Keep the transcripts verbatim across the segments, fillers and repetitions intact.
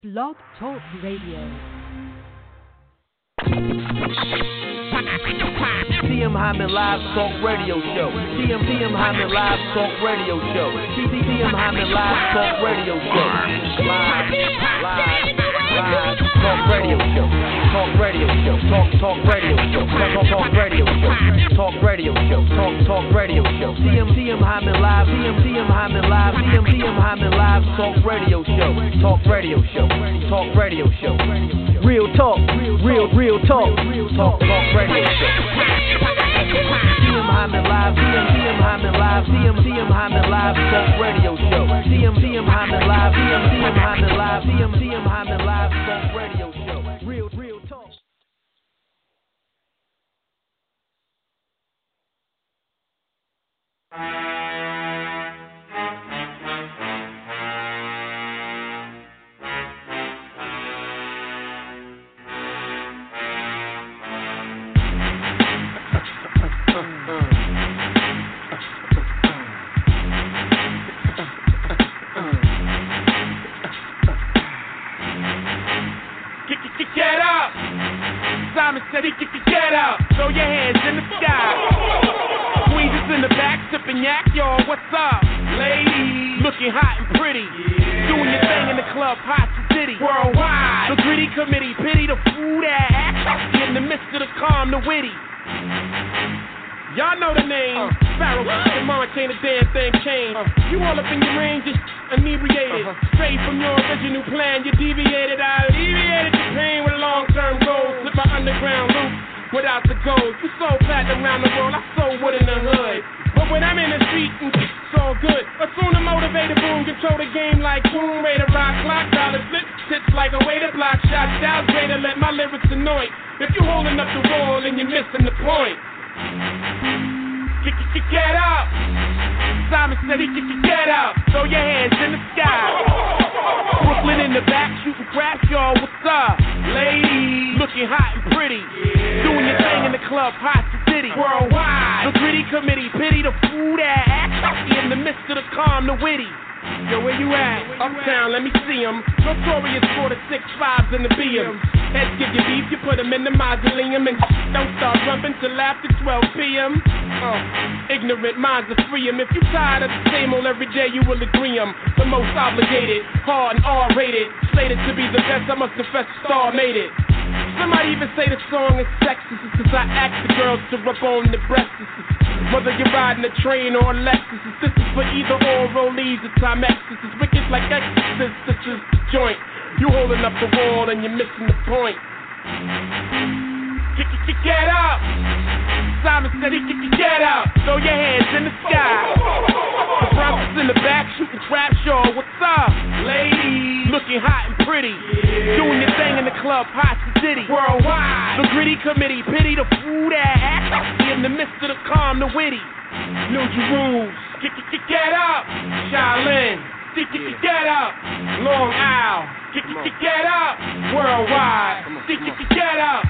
Blog Talk Radio. T M Hyman Live Talk Radio Show. T M T M Hyman Live Talk Radio Show. T M Hyman Live Talk Radio Show. Live, live, live Talk Radio Show. Talk Radio Show. Talk Talk Radio Show. Talk Talk Talk Radio Show. Talk Radio Show. Talk Talk Radio Show. T M T M Hyman Live. T M T M Hyman Live. T M T M Hyman Live Talk Radio Show. Talk Radio Show. Talk Radio Show. Real talk, real, real talk, talk, talk radio show. T M Hyman Live, T M T M Hyman Live, T M T M Hyman Live Talk Radio Show. T M T M Hyman Live, T M T M Hyman Live, T M T M Hyman Live Talk Radio Show. Real, real talk. Simon said he kick your get out. Throw your hands in the sky. Queens is in the back sipping yak, y'all. What's up? Ladies, looking hot and pretty. Yeah. Doing your thing in the club, hot city. Worldwide. The gritty committee, pity the fool that act. In the midst of the calm, the witty. Y'all know the name. Uh, Pharaoh, the March ain't a damn thing changed. Uh, you all up in your range, just inebriated. Uh-huh. Straight from your original plan, you deviated. I alleviated your pain with long-term goals. Slip my underground loop without the gold. You sold platinum around the world, I sold wood in the hood. But when I'm in the street, it's all good. But soon the motivated boom, control the game like boom. Raider rock, clock, dollar slip, tips like a way to block shots. Down, greater, let my lyrics annoy. If you holding up the wall and you're missing the point. Kick, kick, kick, get out. Simon said he kick, kick, get out. Throw your hands in the sky. Brooklyn in the back shooting crap, y'all. What's up? Ladies, looking hot and pretty. Yeah. Doing your thing in the club, hot city. Worldwide. The gritty committee, pity the fool that act. In the midst of the calm, the witty. Yo, where you at? Uptown, let me see 'em. Notorious for the six fives and the B Ms. Heads give you beef, you put 'em in the mausoleum. And don't start rumping till after twelve p.m. Uh, ignorant minds are free 'em. If you tired of the same old every day, you will agree 'em. The most obligated, hard and R-rated. Slated to be the best, I must confess, star made it. Somebody even say the song is sexist, cause I ask the girls to rub on the breasts. Whether you're riding a train or a Lexus, this is for either or rollies or Timex. This is wicked like Exorcist, this is the joint. You holding up the wall and you're missing the point. Kick, kick, kick, get out. Simon said he kick, kick, get out. Throw your hands in the sky. The Bronx is in the back shooting trap, y'all. What's up? Ladies, looking hot and pretty. Yeah. Doing your thing in the club, hot city. Worldwide. The gritty committee, pity the fool that act. In the midst of the calm, the witty. New Jerusalem, kick, kick, kick, get out. Shaolin, kick, kick, kick, get out. Long Isle, kick, kick, kick, get out. Worldwide, kick, kick, kick, get out.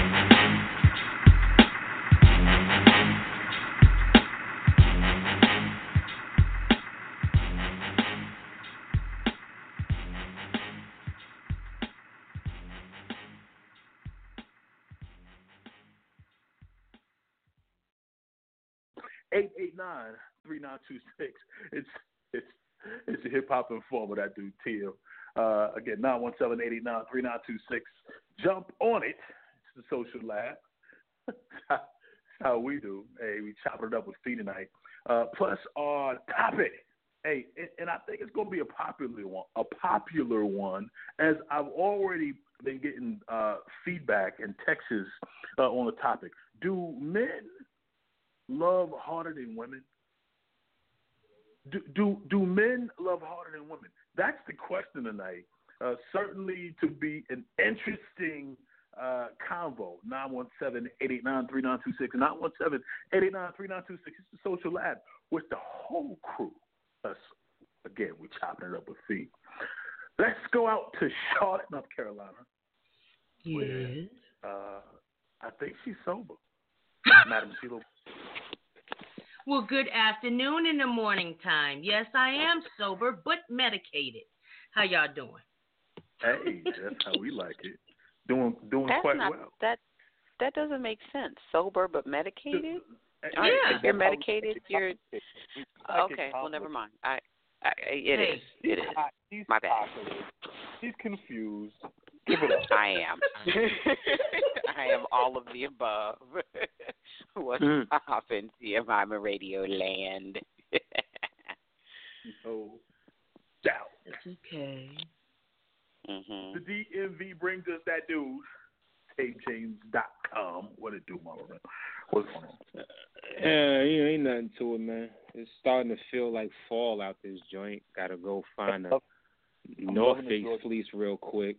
eight eight nine, three nine two six. It's it's it's a hip hop informer, that dude T M. Uh, again, nine one seven, eight eight nine, three nine two six. Jump on it. It's the social lab. That's how we do. Hey, we chopping it up with Fee tonight. Uh, plus our topic. Hey, and, and I think it's going to be a popular one. A popular one, as I've already been getting uh, feedback and texts uh, on the topic. Do men love harder than women? Do, do do men love harder than women? That's the question tonight. Uh, certainly to be an interesting uh, convo. nine one seven, eight eight nine, three nine two six. nine one seven, eight eight nine, three nine two six. It's the social lab with the whole crew. Us, again, we're chopping it up with Fee. Let's go out to Charlotte, North Carolina. Yes. Where, uh, I think she's sober. Madam Sheila. Well, good afternoon in the morning time. Yes, I am sober, but medicated. How y'all doing? Hey, that's how we like it. Doing doing That's quite not, well. That that doesn't make sense. Sober but medicated? Hey, All right, Yeah. if you're medicated, you're Like okay. Well, never conflict. mind. I, I it Hey. is. It is. She's My bad. talkative. She's confused. Give it up. I am. I am all of the above. What's Mm. poppin', C M I Radio Land? No doubt. It's okay. hmm The D M V brings us that dude. Tape James dot com. What it do, my man? What's going on? Yeah, you know, ain't nothing to it, man. It's starting to feel like fall out this joint. Gotta go find a North loving the Face Georgia- fleece real quick.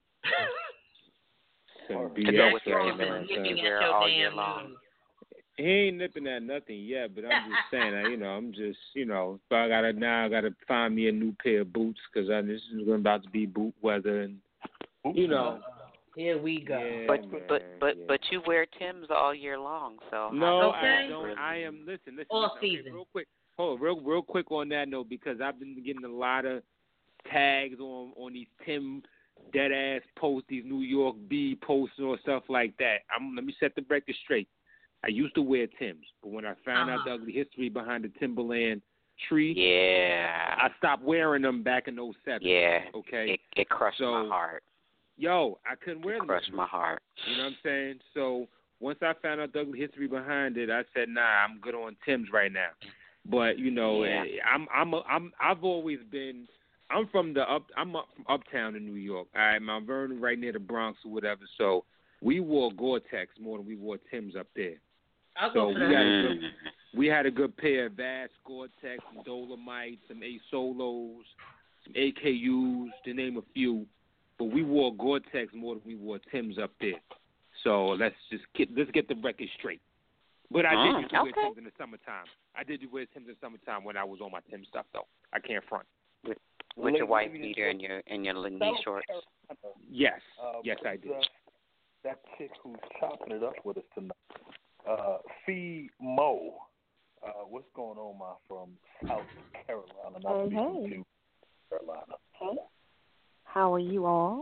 Some Word. B To go S with your right him now. and son. nipping At wear your all year damn long. news. He ain't nipping at nothing yet, but I'm just saying, I, you know, I'm just, you know, but I gotta now I gotta find me a new pair of boots because this is about to be boot weather, and you know. Here we go. Yeah, But man, but but yeah. but you wear Timbs all year long, so No, Okay. I don't. I am. Listen, listen. All listen, okay, season. real quick. Hold on, real, real quick on that note because I've been getting a lot of tags on on these Tim dead ass posts, these New York B posts or stuff like that. I'm. Let me set the record straight. I used to wear Timbs, but when I found out the Uh-huh. ugly history behind the Timberland tree, yeah, I stopped wearing them back in oh seven. yeah. Okay. It it crushed So, my heart. Yo, I couldn't wear It them. crushed my heart. You know what I'm saying? So once I found out the ugly history behind it, I said, nah, I'm good on Tim's right now. But you know, Yeah. eh, I'm I'm a, I'm I've always been. I'm from the up. I'm up from uptown in New York. All right, Mount Vernon, right near the Bronx or whatever. So we wore Gore-Tex more than we wore Tim's up there. I'll So go we for got that. a good, we had a good pair of Vast, Gore-Tex, some Dolomite, some A Solos, some A K Us, to name a few. But we wore Gore-Tex more than we wore Tim's up there. So let's just get let's get the record straight. But I did Mm, used to wear okay. Tim's in the summertime. I did wear Tim's in the summertime when I was on my Tim stuff though. I can't front. With your white Ladies, beater and your and your knee shorts. Yes, Uh, yes I did. uh, that chick who's chopping it up with us tonight, uh, Fee Mo. Uh, what's going on, ma, from South Carolina? Not Hey, speaking hey. to Carolina. Hey. How are you all?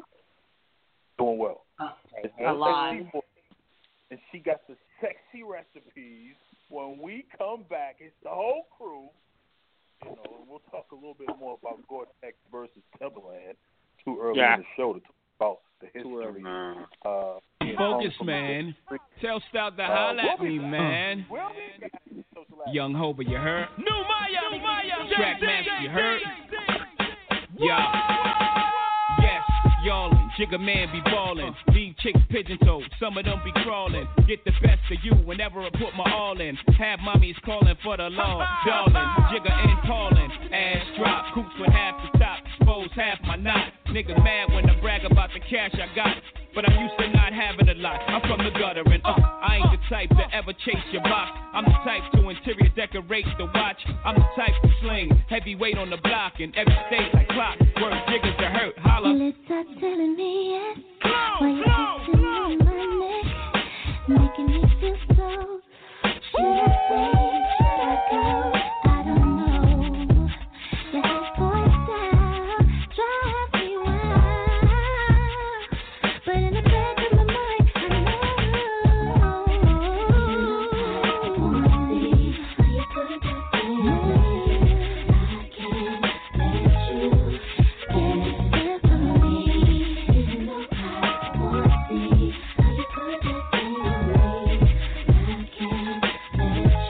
Doing well. Uh, It's alive. sexy for- And she got the sexy recipes. When we come back, it's the whole crew. You know, and we'll talk a little bit more about Gore-Tex versus Timberland. Too early Yeah. in the show to talk about the Too early. history. Uh, being Focus, hung from man. the- Tell Stout to Uh, holler at we'll be me, back. man. We'll be back. Social Action. Young Hoba, you heard? New Maya, New Maya, Trackmaster, you heard? Yeah. Yes, y'allin', Jigga man be ballin'. Leave chicks pigeon-toed, some of them be crawlin'. Get the best of you whenever I put my all in. Have mommies callin' for the law, darling. Jigga and callin', ass drop, coops with half the top, expose half my knot. Nigga mad when I brag about the cash I got. But I'm used to not having a lot. I'm from the gutter and uh, I ain't the type to ever chase your box. I'm the type to interior decorate the watch. I'm the type to sling heavyweight on the block in every state like clock. Word jiggers to hurt, holla. Well, it's not telling me yes. Why you kissing on my neck, making me feel so. Should I stay? Should I go? I don't know. Your whole voice style drives me wild. But in the back of my mind, I know. I wanna see how you put that thing on me. I can't let you get it from me. Even though I wanna see how you put that thing on me. I can't let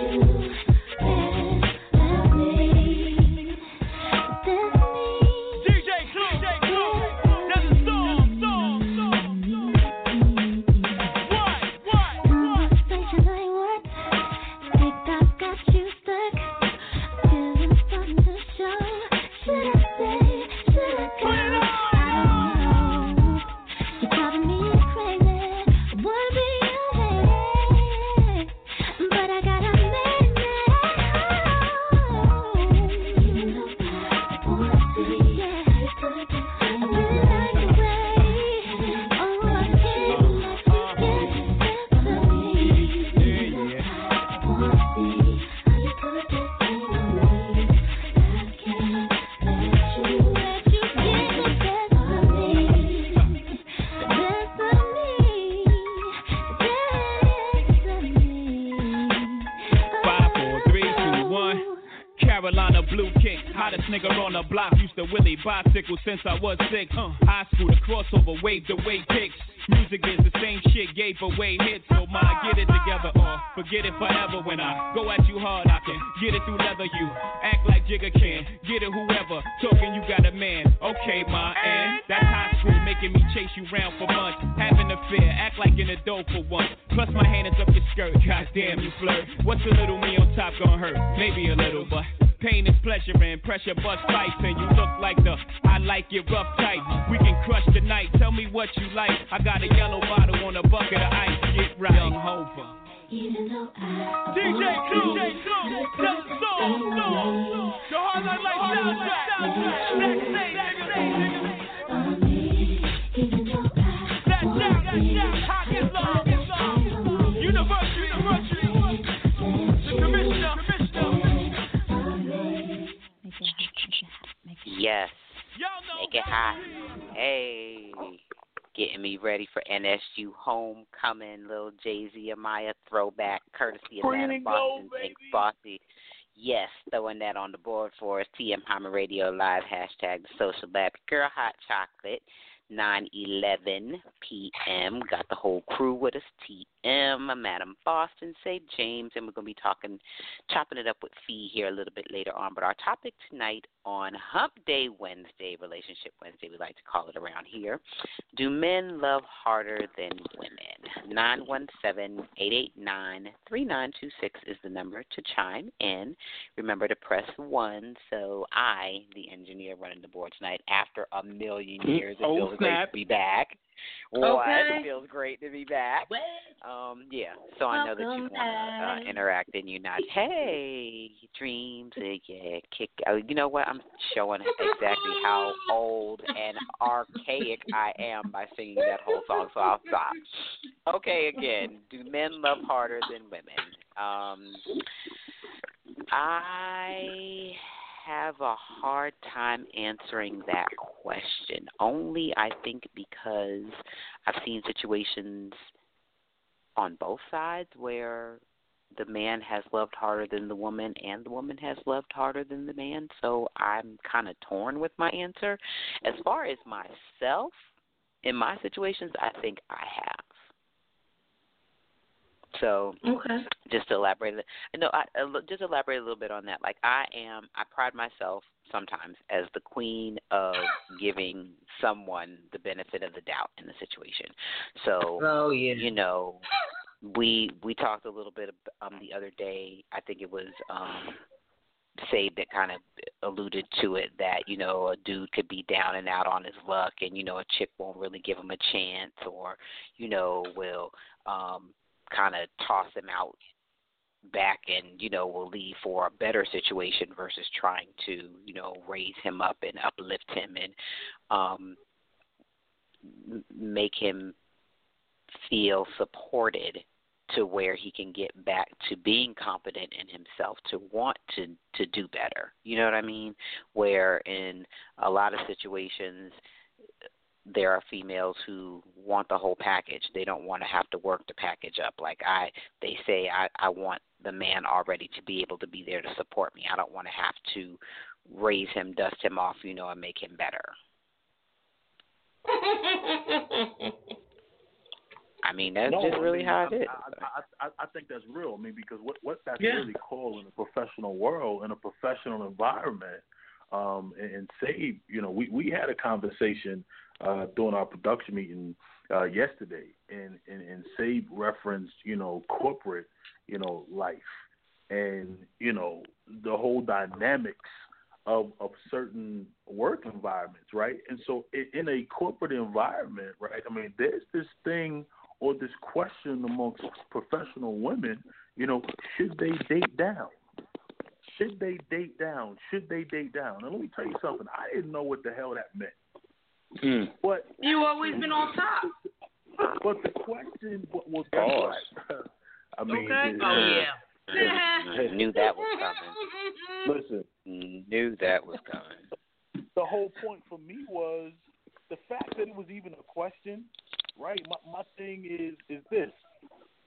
blue kick. Hottest nigga on the block, used to Willie bicycle since I was six. Uh, high school, the crossover, wave the way kicks. Music is the same shit, gave away hits. So my get it together or forget it forever. When I go at you hard, I can get it through leather. You act like Jigga can, get it whoever. Talking you got a man, okay, my and that's high school, making me chase you round for months. Having a fear, act like an adult for once. Plus my hand is up your skirt, goddamn you flirt. What's a little me on top gonna hurt? Maybe a little, but pain is pleasure and pressure bust pipes. And you look like the I like it rough tight. We can crush the night, tell me what you like. I got a yellow bottle on a bucket of ice, get right. Young Hova. Even though I D J Clue, D J Clue, tell the song, song. The hard night like soundtrack, soundtrack. Backstage, backstage. Even though I That jack, that jack, hot is long, is long. University, university. The commissioner, commissioner. Yes. Make it hot. Hey. Getting me ready for N S U homecoming, little Jay-Z Amaya throwback, courtesy of Madam Boston, Pink Bossy. Yes, throwing that on the board for us. T M Hyman Radio Live, hashtag the social lab. Girl Hot Chocolate, nine eleven p.m. Got the whole crew with us. T M, Madam Boston, say James, and we're going to be talking, chopping it up with Fee here a little bit later on. But our topic tonight on Hump Day Wednesday, Relationship Wednesday, we like to call it around here. Do men love harder than women? nine one seven, eight eight nine, three nine two six is the number to chime in. Remember to press one. So I, the engineer running the board tonight, after a million years, it Oh, feels great snap. to be back. What? Okay. It feels great to be back. Um, yeah, so I know that you Welcome want to uh, interact and you're not, hey, dreams, uh, yeah, kick. Uh, you know what? I'm showing exactly how old and archaic I am by singing that whole song, so I'll stop. Okay, again, do men love harder than women? Um, I have a hard time answering that question, only I think because I've seen situations on both sides where the man has loved harder than the woman and the woman has loved harder than the man, so I'm kind of torn with my answer. As far as myself, in my situations, I think I have. So, okay. just to elaborate, no, I, uh, just elaborate a little bit on that. Like I am, I pride myself sometimes as the queen of giving someone the benefit of the doubt in the situation. So, oh, yeah. you know, we we talked a little bit um the other day. I think it was um. Sade that kind of alluded to it, that, you know, a dude could be down and out on his luck and, you know, a chick won't really give him a chance, or, you know, will um, kind of toss him out back and, you know, will leave for a better situation versus trying to, you know, raise him up and uplift him and um, make him feel supported to where he can get back to being confident in himself, to want to, to do better. You know what I mean? Where in a lot of situations, there are females who want the whole package. They don't want to have to work the package up. Like I, they say, I, I want the man already to be able to be there to support me. I don't want to have to raise him, dust him off, you know, and make him better. I mean, that's no, just really I mean, how it is. I, I, I, I think that's real. I mean, because what, what that's yeah. really called in a professional world, in a professional environment, um, and, and say, you know, we, we had a conversation uh, during our production meeting uh, yesterday, and, and, and Sabe referenced, you know, corporate, you know, life, and, you know, the whole dynamics of of certain work environments, right? And so in a corporate environment, right, I mean, there's this thing or this question amongst professional women, you know, should they date down? Should they date down? Should they date down? And let me tell you something. I didn't know what the hell that meant. Mm. But you always been on top. But the question was, oh. I mean, okay. it, Oh yeah. I knew that was coming. Listen, knew that was coming. The whole point for me was the fact that it was even a question, right? My my thing is is this: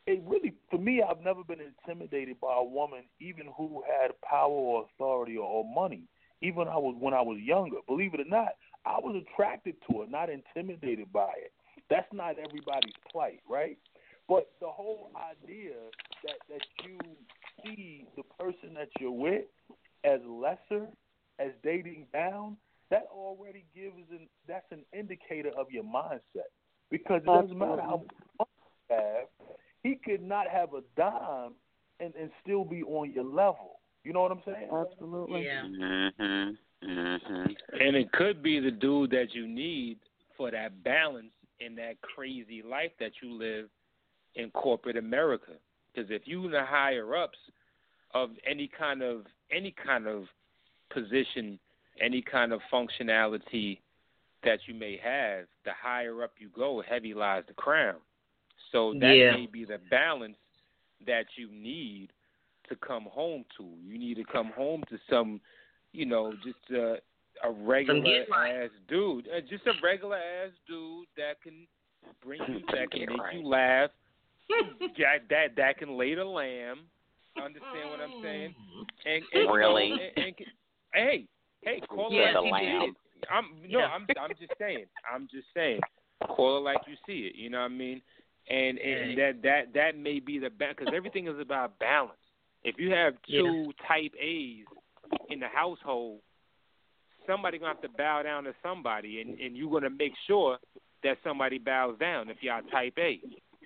it really, for me, I've never been intimidated by a woman, even who had power or authority or, or money. Even I was when I was younger. Believe it or not, I was attracted to it, not intimidated by it. That's not everybody's plight, right? But the whole idea that, that you see the person that you're with as lesser, as dating down, that already gives an that's an indicator of your mindset. Because it doesn't matter how much money you have, he could not have a dime and, and still be on your level. You know what I'm saying? Absolutely. Yeah. Mm-hmm. Mm-hmm. And it could be the dude that you need for that balance in that crazy life that you live in corporate America. Because if you in the higher ups of any kind of any kind of position, any kind of functionality that you may have, the higher up you go, heavy lies the crown. So that Yeah. may be the balance that you need to come home to. You need to come home to some, you know, just a, a regular ass dude, uh, just a regular ass dude that can bring you, that can make right. you laugh, that, that that can lay the lamb. Understand what I'm saying? And, and Really? And, and, and, hey, hey, call Yeah, it the like you lamb. see it. I'm no, Yeah. I'm I'm just saying. I'm just saying. Call it like you see it. You know what I mean? And and that that that may be the best because everything is about balance. If you have two yeah. type A's in the household, somebody gonna have to bow down to somebody, and and you're gonna make sure that somebody bows down if y'all type A.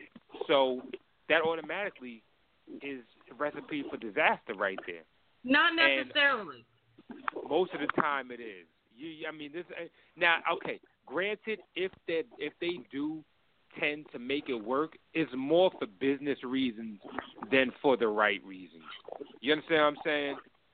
So that automatically is a recipe for disaster right there. Not necessarily. And most of the time it is. You, I mean, this now. Okay, granted, if that if they do tend to make it work, it's more for business reasons than for the right reasons. You understand what I'm saying?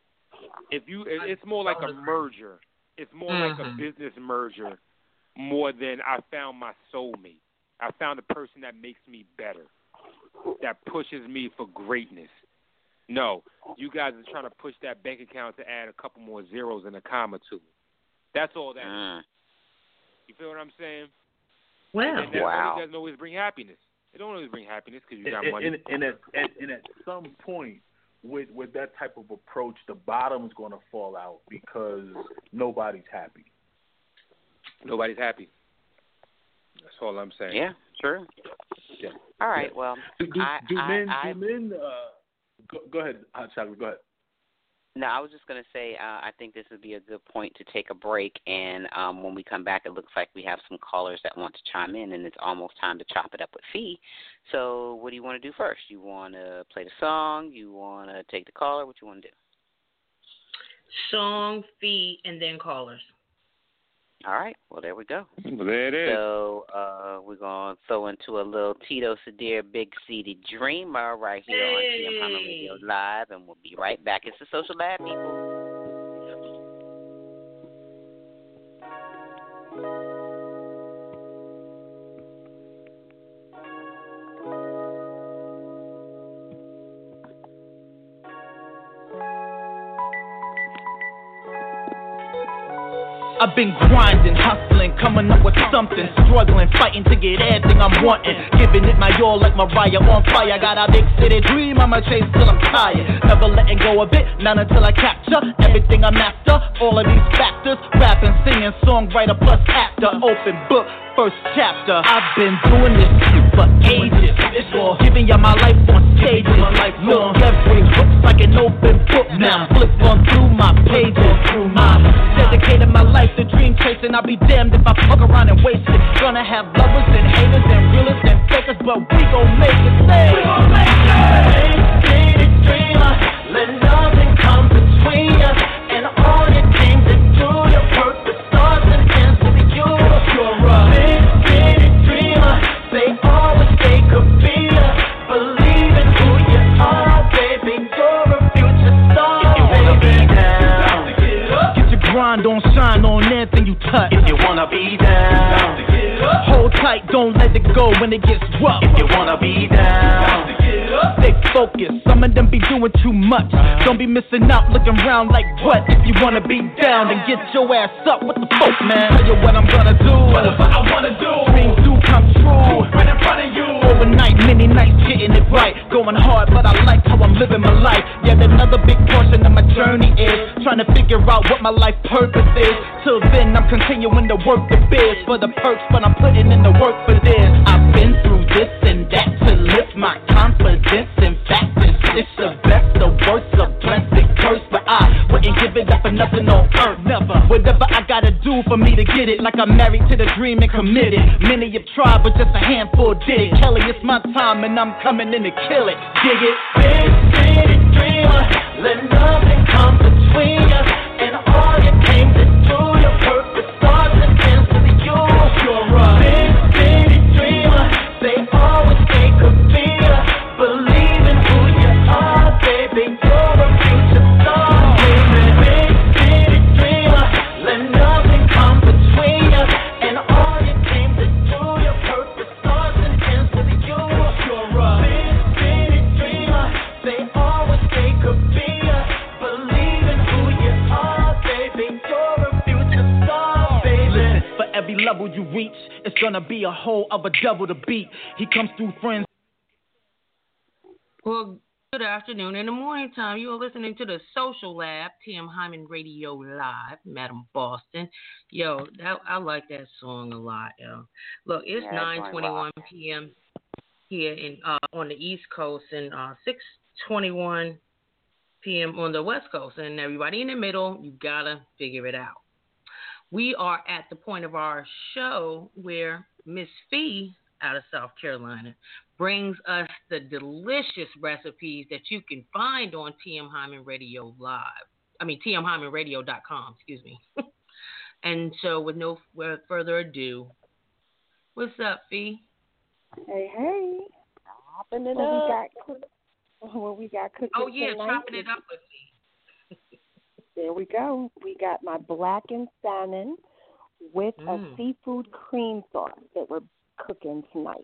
If you, it's more like a merger. It's more mm-hmm. like a business merger more than I found my soulmate. I found a person that makes me better, that pushes me for greatness. No, you guys are trying to push that bank account to add a couple more zeros and a comma to it. That's all that uh. is. You feel what I'm saying? Well, and that wow. It doesn't always bring happiness. It don't always bring happiness because you got and, money. And, and, at, and, and at some point, with with that type of approach, the bottom's going to fall out because nobody's happy. Nobody's happy. That's all I'm saying. Yeah, true. Yeah. All right. Well, do, do, I, do I, men? I, do men? Uh, go, go ahead, Hot Chocolate. Go ahead. No, I was just going to say uh, I think this would be a good point to take a break, and um, when we come back, it looks like we have some callers that want to chime in, and it's almost time to chop it up with Fee. So what do you want to do first? You want to play the song? You want to take the caller? What you want to do? Song, Fee, and then callers. All right. Well, there we go. Well, there it is. So uh, we're going to throw into a little Tito Sadir, Big City Dreamer right here hey. on T M Hunter Radio Live, and we'll be right back. It's the Social Lab, people. I've been grinding, hustling, coming up with something, struggling, fighting to get everything I'm wanting, giving it my all like Mariah on fire. Got a big city dream, I'ma chase till I'm tired, never letting go of it, not until I capture everything I'm after. All of these factors, rapping, singing, songwriter plus actor, open book, first chapter. I've been doing this for ages, it's all giving y'all my life on stages. Look, every hook's like an open book now. Flip on through my pages. I dedicated my life to dream chasing. I'll be damned if I fuck around and waste it. Gonna have lovers and haters and realists and fakers, but we gon' make it. Say, we gon' make it. Big city dreamer, let nothing come between us. And all your dreams that do your purpose starts and ends with you. You're a big city dreamer. They always say could be us. Believe in who you are, baby. You're a future star. If you wanna be down, get your grind on, shine on anything you touch. If you wanna be down, hold tight, don't let it go when it gets rough. If you wanna be down, stay focused. Some of them be doing too much. Don't be missing out, looking around like what? If you wanna be down, then get your ass up. What the fuck, man? Tell you what I'm gonna do. Whatever I wanna do. Dreams do come true. Right in front of you. Overnight, many Any night getting it right, going hard, but I like how I'm living my life. Yet another big portion of my journey is trying to figure out what my life purpose is. Till then, I'm continuing to work the biz for the perks, but I'm putting in the work for this. I've been through this and that to lift my confidence. In fact, it's, it's the best, the worst, a blessed curse, but I wouldn't give it up for nothing on earth. Never. Whatever I gotta do for me to get it, like I'm married to the dream and committed. Many have tried, but just a handful did it. Kelly, it's my time and I'm coming in to kill it. Dig it. Big city dreamer, let nothing come between us. And all you came to do, your purpose starts and ends with you. You're a big city dreamer, they always say could be us. Believe in who you are, baby, you're a future star. Baby, big city dreamer, let nothing come between us. And all you came to do, your purpose starts and ends with you. You're a big city dreamer, they always say could be us. Believe in who you are, baby, you're a future star, baby. Listen, for every level you reach, it's gonna be a whole other double to beat. He comes through friends. Well, good afternoon. In the morning time, you are listening to the Social Lab, T M Hyman Radio Live, Madam Boston. Yo, that, I like that song a lot, yo. Look, it's Yeah, nine twenty-one p.m. here in uh, on the East Coast and uh, six twenty-one p.m. on the West Coast. And everybody in the middle, you gotta figure it out. We are at the point of our show where Miss Fee out of South Carolina brings us the delicious recipes that you can find on T M Hyman Radio Live. I mean, T M Hyman Radio dot com, excuse me. And so with no further ado, what's up, Fee? Hey, hey. Chopping it what up. We got, what we got cooking Oh, yeah, tonight. chopping it up with Fee. There we go. We got my blackened salmon with mm. a seafood cream sauce that we're cooking tonight.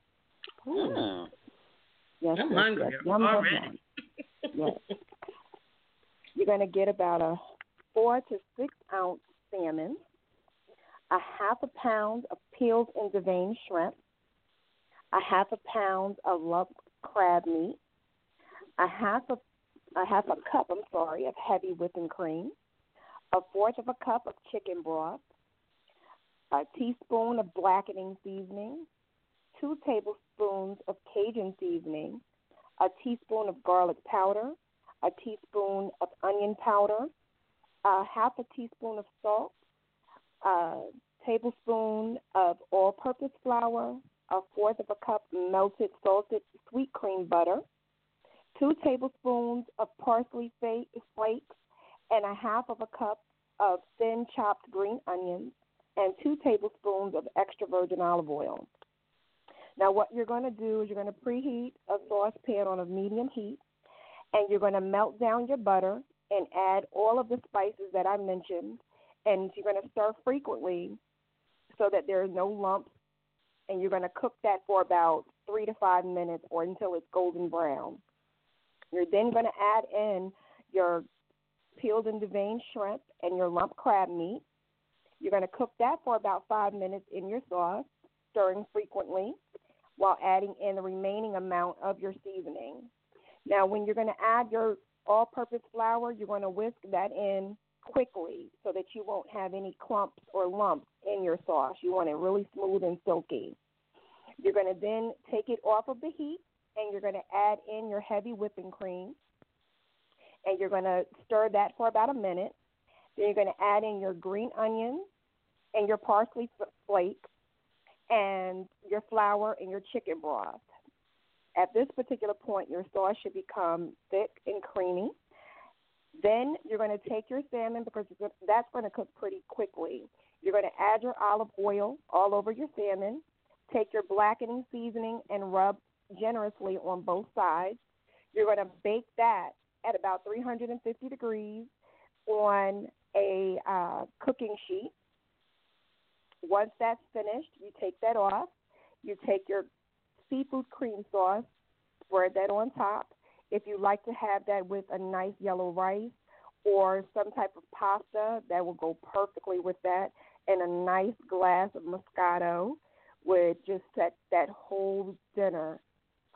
Ooh. Yes, I'm yes, hungry yes. Yum, already. Yum, yes. You're going to get about a four to six ounce salmon, a half a pound of peeled and deveined shrimp, a half a pound of lump crab meat, a half a a half a cup, I'm sorry, of heavy whipping cream, a fourth of a cup of chicken broth, a teaspoon of blackening seasoning, two tablespoons of Cajun seasoning, a teaspoon of garlic powder, a teaspoon of onion powder, a half a teaspoon of salt, a tablespoon of all-purpose flour, a fourth of a cup melted salted sweet cream butter, two tablespoons of parsley flakes, and a half of a cup of thin chopped green onions, and two tablespoons of extra virgin olive oil. Now what you're going to do is you're going to preheat a saucepan on a medium heat, and you're going to melt down your butter and add all of the spices that I mentioned, and you're going to stir frequently so that there are no lumps, and you're going to cook that for about three to five minutes or until it's golden brown. You're then going to add in your peeled and deveined shrimp and your lump crab meat. You're going to cook that for about five minutes in your sauce, stirring frequently, while adding in the remaining amount of your seasoning. Now, when you're going to add your all-purpose flour, you're going to whisk that in quickly so that you won't have any clumps or lumps in your sauce. You want it really smooth and silky. You're going to then take it off of the heat, and you're going to add in your heavy whipping cream, and you're going to stir that for about a minute. Then you're going to add in your green onions and your parsley flakes and your flour and your chicken broth. At this particular point, your sauce should become thick and creamy. Then you're going to take your salmon, because that's going to cook pretty quickly. You're going to add your olive oil all over your salmon, take your blackening seasoning and rub generously on both sides. You're going to bake that at about three hundred fifty degrees on a uh, cooking sheet. Once that's finished, you take that off. You take your seafood cream sauce, spread that on top. If you like to have that with a nice yellow rice or some type of pasta, that will go perfectly with that, and a nice glass of Moscato would just set that whole dinner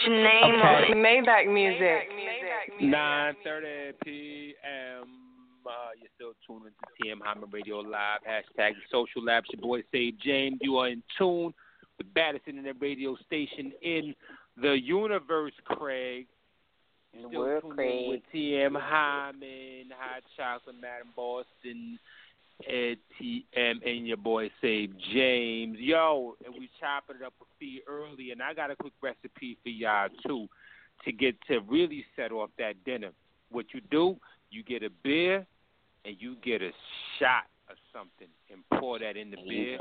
your name Okay. on it. Maybach music. nine thirty p.m. Uh, you're still tuned into T M Hyman Radio Live. Hashtag the Social Labs. Your boy Save James. You are in tune with baddest internet radio station in the universe, Craig. You're still We're tuned Craig. in with T M Hyman, Hot Chocolate, Madam Boston, Ed T M, and your boy Save James. Yo, and we chopping it up with Fee early, and I got a quick recipe for y'all, too, to get to really set off that dinner. What you do, you get a beer, and you get a shot of something, and pour that in the beer,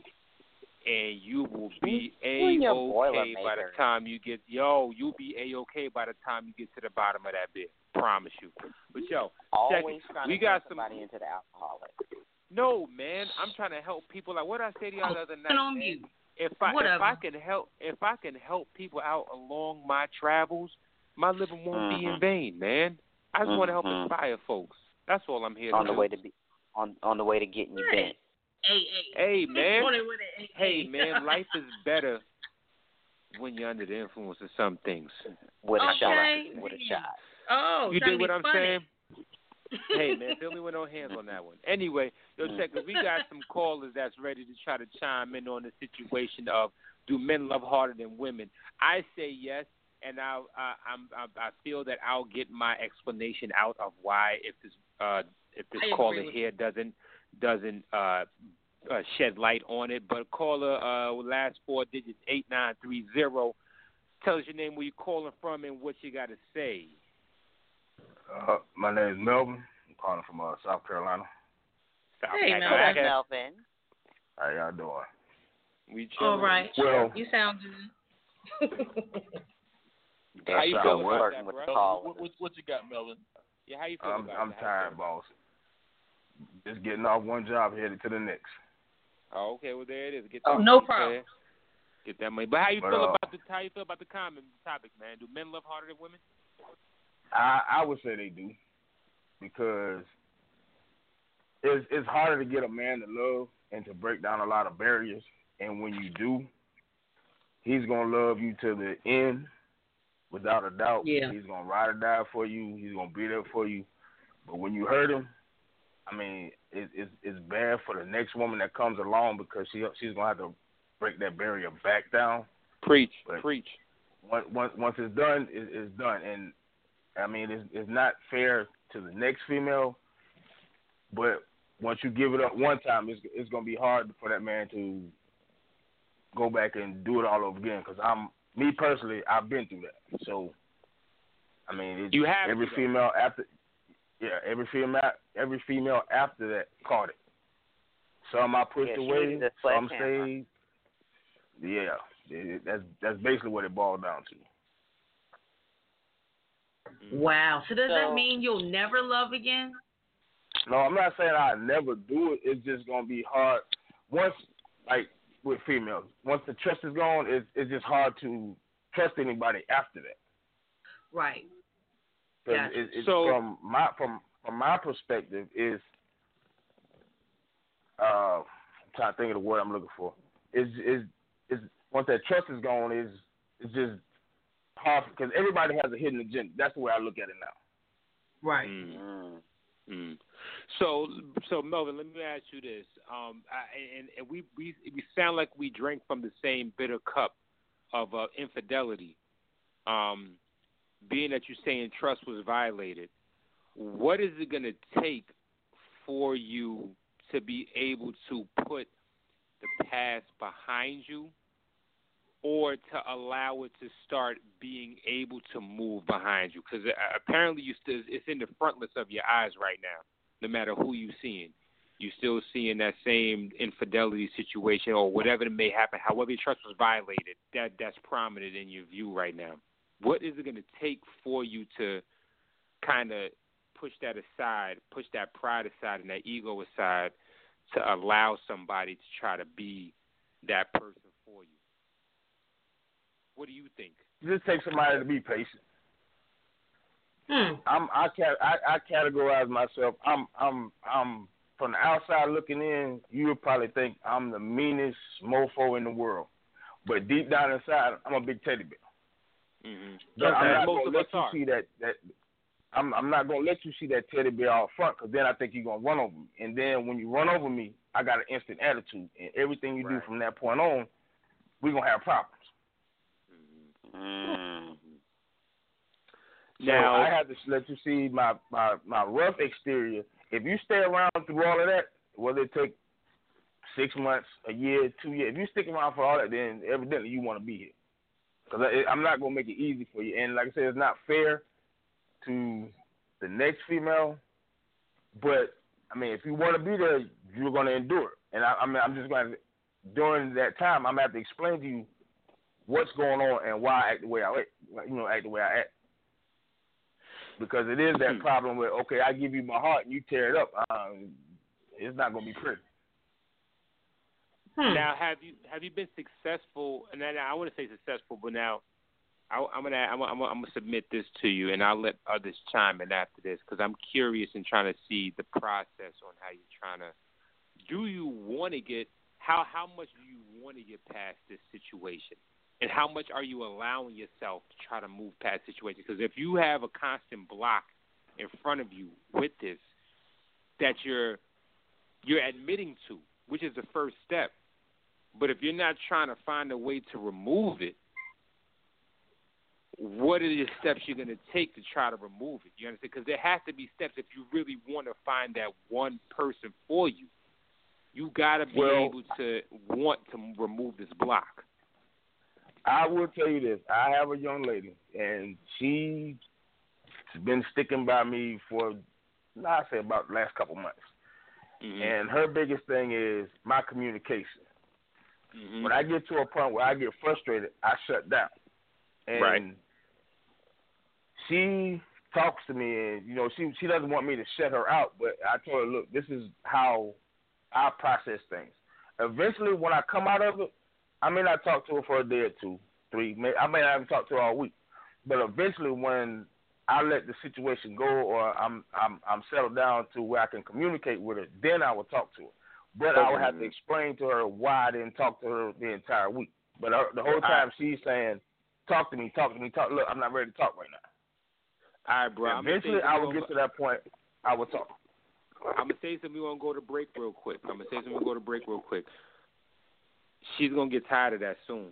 and you will be A-okay by the time you get, yo, you'll be A-okay by the time you get to the bottom of that beer. Promise you. But, yo, check Always it. trying We to got turn some. somebody into the alcoholic. No, man, I'm trying to help people. Like what I said to y'all the other night, on man, you. if I Whatever. if I can help if I can help people out along my travels, my living won't be in Mhm. vain, man. I just want to help Mhm. inspire folks. That's all I'm here On to the do. way to be on on the way to getting you bent. Hey, hey. Hey, man. On it with it, hey, Hey, hey. man, life is better when you're under the influence of some things. With a Okay. shot. With a shot. Oh, You trying dig to what be I'm funny. saying? Hey, man, feel me with no hands on that one. Anyway, yo, check, 'cause we got some callers that's ready to try to chime in on the situation of do men love harder than women? I say yes, and I, I, I'm, I, I feel that I'll get my explanation out of why if this, uh, if this I agree caller with here doesn't, doesn't uh, uh, shed light on it. But caller, uh, last four digits eight nine three zero. Tell us your name, where you calling from, and what you got to say. Uh, my name is Melvin. I'm calling from uh, South Carolina. South Hey, Carolina. Melvin. Melvin. How y'all doing? We All right. Well, You sound good. How you That's feel how about what? that, With bro? the call. What, what, what you got, Melvin? Yeah, how you feel I'm about I'm that? tired, boss. Just getting off one job, headed to the next. Oh, okay. Well, there it is. Get Oh, that no money, problem. man. Get that money. But how you But, feel uh, about the how you feel about the comment topic, man? Do men love harder than women? I I would say they do, because it's it's harder to get a man to love and to break down a lot of barriers. And when you do, he's gonna love you to the end, without a doubt. Yeah. He's gonna ride or die for you. He's gonna be there for you. But when you hurt him, I mean, it, it's it's bad for the next woman that comes along, because she she's gonna have to break that barrier back down. Preach, But preach. Once once once it's done, it, it's done. And I mean, it's it's not fair to the next female, but once you give it up one time, it's it's gonna be hard for that man to go back and do it all over again. Because I'm me personally, I've been through that. So I mean, it, You have every to, though. female after, yeah, every female every female after that caught it. Some I pushed Yeah, she away, needed a some sledgehammer. stayed. Yeah, it, that's that's basically what it boiled down to. Wow. So does So- that mean you'll never love again? No, I'm not saying I never do it. It's just gonna be hard once, like with females. Once the trust is gone, it's it's just hard to trust anybody after that. Right. 'Cause Gotcha. it, it's So- from my from from my perspective is, uh, I'm trying to think of the word I'm looking for. Is is is once that trust is gone, is it's just hard because everybody has a hidden agenda. That's the way I look at it now. Right. Mm. Mm. So, so Melvin, let me ask you this. Um, I, and, and we, we we sound like we drank from the same bitter cup of uh, infidelity. Um, being that you're saying trust was violated, what is it going to take for you to be able to put the past behind you, or to allow it to start being able to move behind you? Because apparently you still, it's in the frontlets of your eyes right now, no matter who you're seeing. You're still seeing that same infidelity situation or whatever that may happen, however your trust was violated, that, that's prominent in your view right now. What is it going to take for you to kind of push that aside, push that pride aside and that ego aside to allow somebody to try to be that person for you? What do you think? It just takes somebody to be patient. Hmm. I'm I can I, I categorize myself. I'm I'm I'm from the outside looking in. You would probably think I'm the meanest mofo in the world, but deep down inside, I'm a big teddy bear. Mm-hmm. But I'm not Most gonna of let us you are. see that. That I'm I'm not gonna let you see that teddy bear out front, because then I think you're gonna run over me. And then when you run over me, I got an instant attitude, and everything you Right. do from that point on, we're gonna have problems. Mm. So Now I have to let you see my, my, my rough exterior. If you stay around through all of that, whether it take six months, a year, two years, if you stick around for all that, then evidently you want to be here. Because I'm not going to make it easy for you. And like I said, it's not fair to the next female. But, I mean, if you want to be there, you're going to endure it. And, I, I mean, I'm just going to, during that time, I'm going to have to explain to you what's going on and why I act the way I act, you know, act the way I act. Because it is that problem where, okay, I give you my heart and you tear it up. Um, it's not going to be pretty. Hmm. Now, have you have you been successful? And then I want to say successful, but now I, I'm gonna I'm gonna, I'm gonna submit this to you, and I'll let others chime in after this, because I'm curious and trying to see the process on how you're trying to. Do you want to get how how much do you want to get past this situation, and how much are you allowing yourself to try to move past situations? Because if you have a constant block in front of you with this that you're you're admitting to, which is the first step. But if you're not trying to find a way to remove it, what are the steps you're going to take to try to remove it? You understand? Because there has to be steps if you really want to find that one person for you. You got to be Well, able to want to remove this block. I will tell you this. I have a young lady, and she's been sticking by me for, I say, about the last couple months. Mm-hmm. And her biggest thing is my communication. Mm-hmm. When I get to a point where I get frustrated, I shut down. And right. she talks to me, and, you know, she she doesn't want me to shut her out, but I told her, look, this is how I process things. Eventually, when I come out of it, I may not talk to her for a day or two, three. May, I may not even talk to her all week. But eventually, when I let the situation go, or I'm I'm I'm settled down to where I can communicate with her, then I will talk to her. But I would have to explain to her why I didn't talk to her the entire week. But her, the whole time she's saying, talk to me, talk to me, talk. Look, I'm not ready to talk right now. All right, bro. Eventually, I will get to that point. I will talk. I'm going to say something. We're going to go to break real quick. I'm going to say something. We're going to go to break real quick. She's going to get tired of that soon,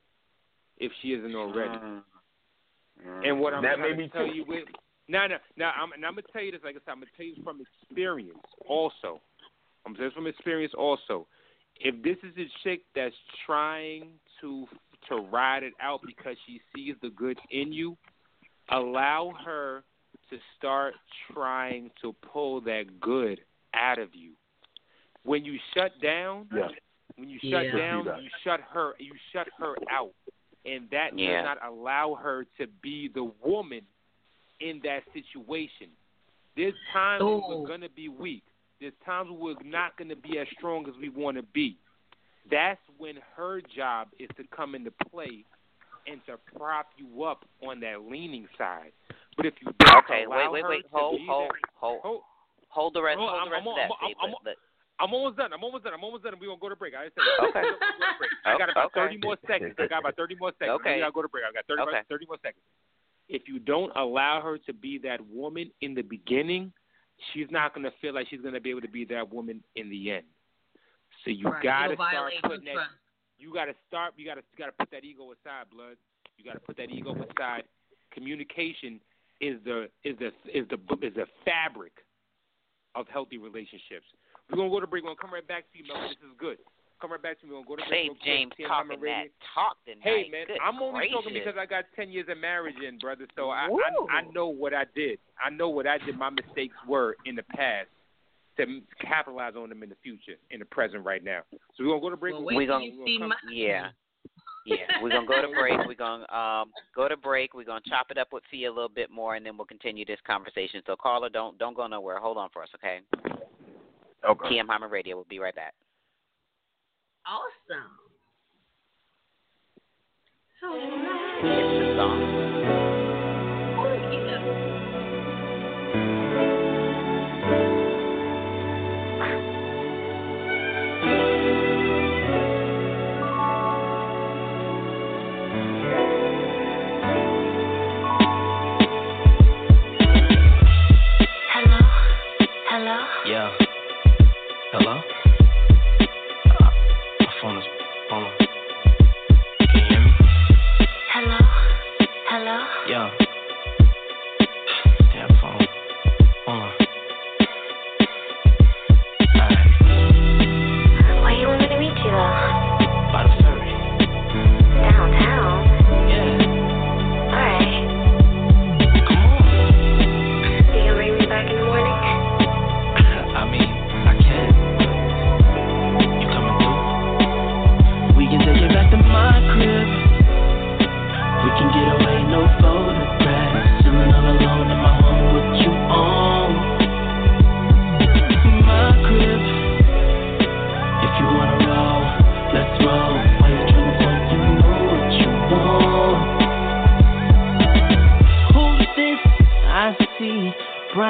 if she isn't already. Mm-hmm. And what I'm that trying may to be tell true. you with, no, no, no, I'm, and I'm going to tell you this, like I said, I'm going to tell you from experience also. I'm saying from experience also. If this is a chick that's trying to to ride it out because she sees the good in you, allow her to start trying to pull that good out of you. When you shut down, yeah. when you shut Yeah. down, you shut her you shut her out. And that Yeah. does not allow her to be the woman in that situation. There's times when Ooh. we're gonna be weak. There's times when we're not going to be as strong as we want to be. That's when her job is to come into play and to prop you up on that leaning side. But if you don't okay, allow wait, wait, her wait, to hold, be hold, that, hold, hold, hold the rest, hold hold the rest I'm, of that I'm, I'm, statement. I'm, But, I'm almost done. I'm almost done. I'm almost done. We're going to go to break. I, said, okay. I got about okay. thirty more seconds. I got about thirty more seconds. Okay. We got to go to break. I got thirty, okay. thirty more seconds. If you don't allow her to be that woman in the beginning, she's not going to feel like she's going to be able to be that woman in the end. So you Right. got to It'll start violate putting her that. trust. You got to start. You got to got to put that ego aside, blood. You got to put that ego aside. Communication is the is the is the is the fabric of healthy relationships. We're gonna go to break. We're gonna come right back to you, Mel. This is good. Come right back to me. We're gonna go to break. Say real quick. James T M talking Radio. that talk tonight. Hey man, Good I'm only gracious. talking because I got ten years of marriage in, brother. So I, Woo. I I know what I did. I know what I did. My mistakes were in the past to capitalize on them in the future, in the present, right now. So we're gonna go to break. Well, we're wait till gonna, you we're see gonna my- come, Yeah. Yeah, we're going to go to break. We're going to um, go to break. We're going to chop it up with Fia a little bit more, and then we'll continue this conversation. So, caller, don't don't go nowhere. Hold on for us, okay? Okay. T M Hyman Radio. We'll be right back. Awesome. So, It's the song. oh, yeah.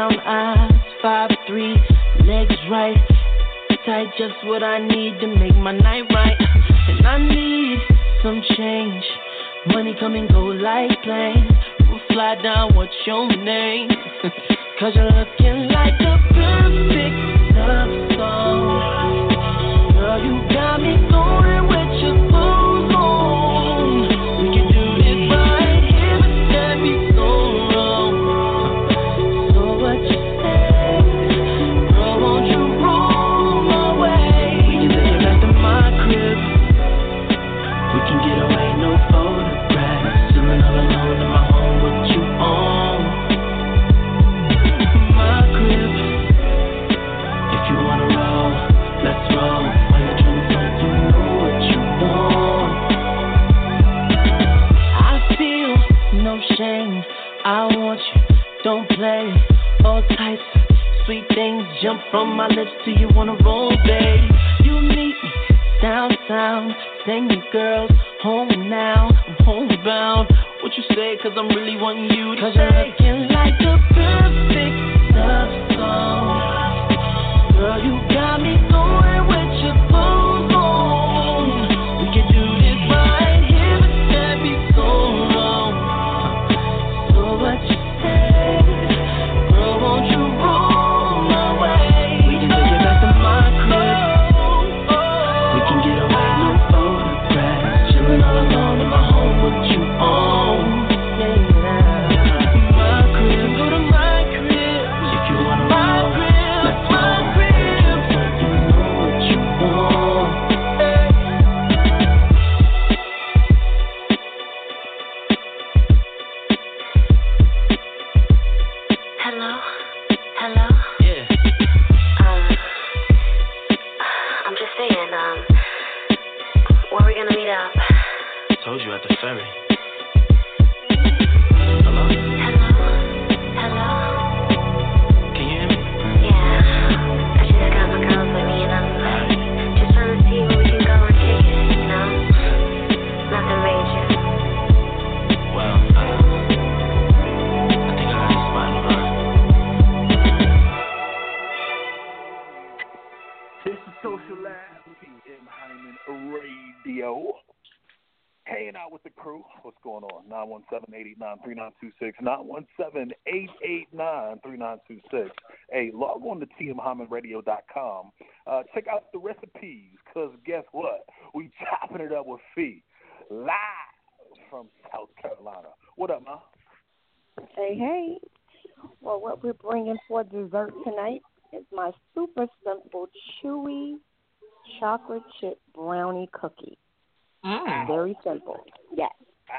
brown eyes, five three, legs right, tight, just what I need to make my night right. And I need some change, money come and go like planes. We'll fly down, what's your name? Cause you're looking like a perfect love song. Girl, you got me going with your clothes on. We can do this right here, but that be so wrong. So what you say? Girl, won't you roll my way? We can take it back to my crib. We can get away, no photographs. Chillin' all alone in my home with you on. My crib. If you wanna roll, let's roll. When the drinks on, you know what you want. I feel no shame. I want you, don't play. All types of sweet things jump from my lips to you wanna roll, babe. You meet me downtown, sing the girls home now. I'm homebound. What you say? Cause I'm really wanting you to. Cause you're looking like the perfect love song. Girl, you got me going with your clothes on. We can do this right here, but that be so wrong. So what you say? Girl, won't you roll my way? We can take it back to my crib. We can get away, no photographs. Chillin' all alone in my home with you on. My crib, go to my crib. If you wanna roll, let's roll. You know what you want. Hello? Hello? Yeah. Um, I'm just saying, um, where are we gonna meet up? Told you at the ferry. Hello? Hello? Can you hear me? Yeah. I just got my girls with me and I'm just trying to see where we can go and kick it, you know? Nothing major. Well, uh, I think I got a spot in mind. This is Social Lab, P M Hyman Radio. Hanging out with the crew. What's going on? nine one seven, eight eight nine, three nine two six. nine one seven, eight eight nine, three nine two six. Hey, log on to T M Hyman Radio dot com. Uh, check out the recipes, because guess what? We chopping it up with Fee, live from South Carolina. What up, ma? Hey, hey. Well, what we're bringing for dessert tonight is my super simple, chewy chocolate chip brownie cookie. Mm. Very simple. Yes.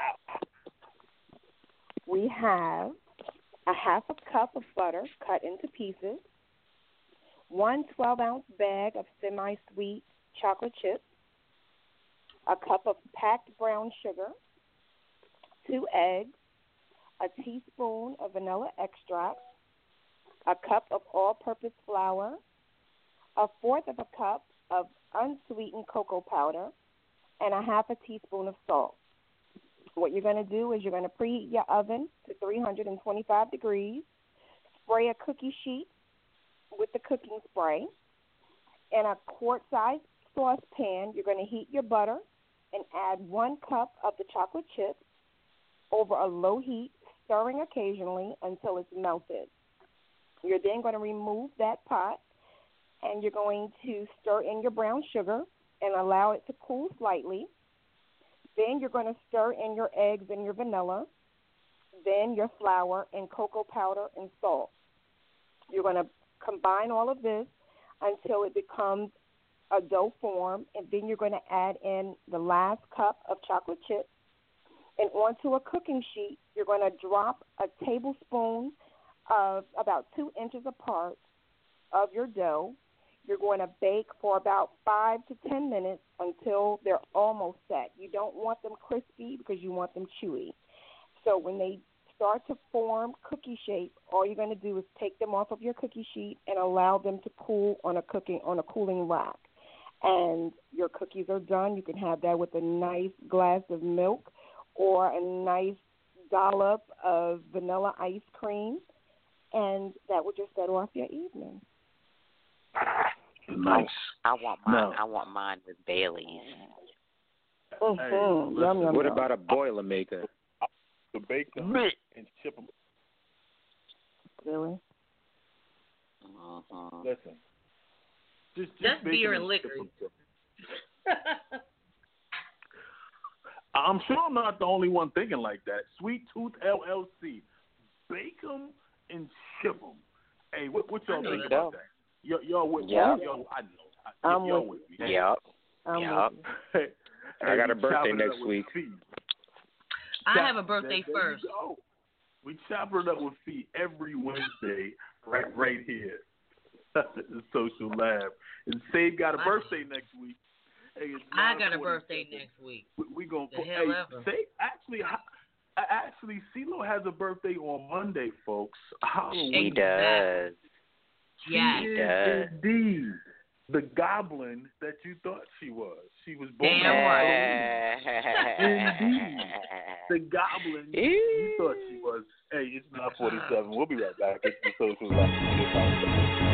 We have a half a cup of butter cut into pieces, one twelve-ounce bag of semi-sweet chocolate chips, a cup of packed brown sugar, two eggs, a teaspoon of vanilla extract, a cup of all-purpose flour, a fourth of a cup of unsweetened cocoa powder, and a half a teaspoon of salt. What you're going to do is you're going to preheat your oven to three hundred twenty-five degrees, spray a cookie sheet with the cooking spray. In a quart-sized saucepan, you're going to heat your butter and add one cup of the chocolate chips over a low heat, stirring occasionally until it's melted. You're then going to remove that pot, and you're going to stir in your brown sugar and allow it to cool slightly. Then you're going to stir in your eggs and your vanilla, then your flour and cocoa powder and salt. You're going to combine all of this until it becomes a dough form, and then you're going to add in the last cup of chocolate chips. And onto a cooking sheet, you're going to drop a tablespoon of about two inches apart of your dough. You're going to bake for about five to ten minutes until they're almost set. You don't want them crispy because you want them chewy. So when they start to form cookie shape, all you're going to do is take them off of your cookie sheet and allow them to cool on a cooking on a cooling rack. And your cookies are done. You can have that with a nice glass of milk or a nice dollop of vanilla ice cream. and that would just set off your evening. Nice. I, I want mine. No. I want mine with Bailey's. Mm-hmm. Hey, yum, yum, What yum. about a Boilermaker? The bacon and chip them. Really? Uh-huh. Listen. Just, just That's bacon beer and chip liquor. 'em, chip 'em. I'm sure I'm not the only one thinking like that. Sweet Tooth L L C. Bake them and chip them. Hey, what, what y'all I know think that. about that? Y'all, y'all with me? Yep. Y'all, I know. I, I'm y'all with with me. Yep. I'm Yep. with you. Hey, I got we a birthday chopping it next up with week. feet. I Chop- have a birthday there, there first. you go. We chop it up with feet every Wednesday, right, right here. The Social Lab. And Save got a My- birthday next week. Hey, it's I got a nine birthday forty-seven. next week. We, we gonna The put. hell Hey, ever. Save actually. I- Actually, CeeLo has a birthday on Monday, folks. Halloween. She does. She Yeah. She is does. indeed the goblin that you thought she was. She was born Damn on right. Halloween. Indeed. The goblin you thought she was. Hey, it's nine forty-seven. We'll be right back. It's the Social Lab.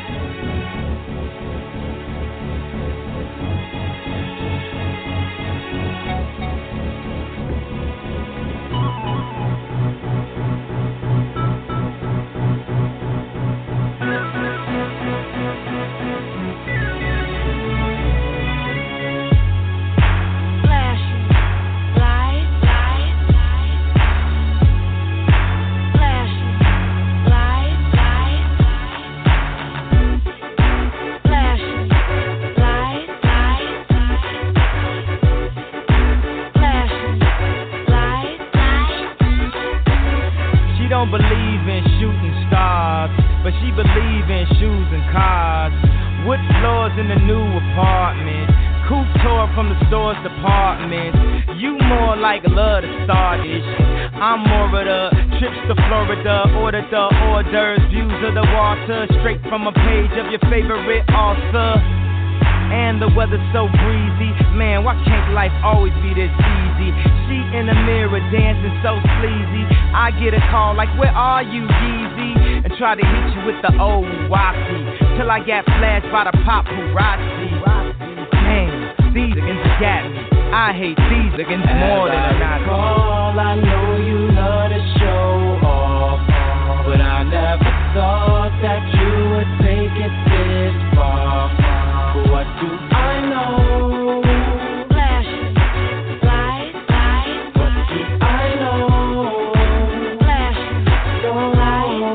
Don't believe in shooting stars, but she believe in shoes and cars. Wood floors in the new apartment, coupe tour from the store's department. You more like love to start this shit. I'm more of the trips to Florida, order the hors d'oeuvres, views of the water, straight from a page of your favorite author. And the weather's so breezy, man, why can't life always be this easy? She in the mirror dancing so sleazy. I get a call like, where are you, Yeezy? And try to hit you with the old wacky, till I get flashed by the paparazzi. Man, these against got me. I hate these against more than a Nazi. Call, I know you love to show off, but I never thought that you would take it this far. What do I know? Flash, light, light. What do I know? Flash, light,